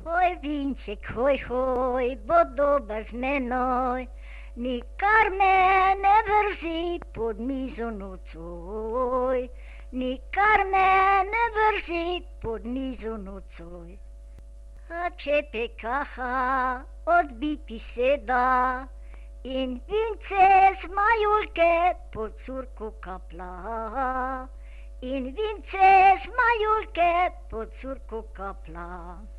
Hoj, Vinček, hoj, bo dober z menoj, nikar me ne vrzi pod mizo nocoj, nikar me ne vrzi pod mizo nocoj. A če pekaha odbiti se da in vince z majulke pod curko kapla, in vince z majulke pod curko kapla.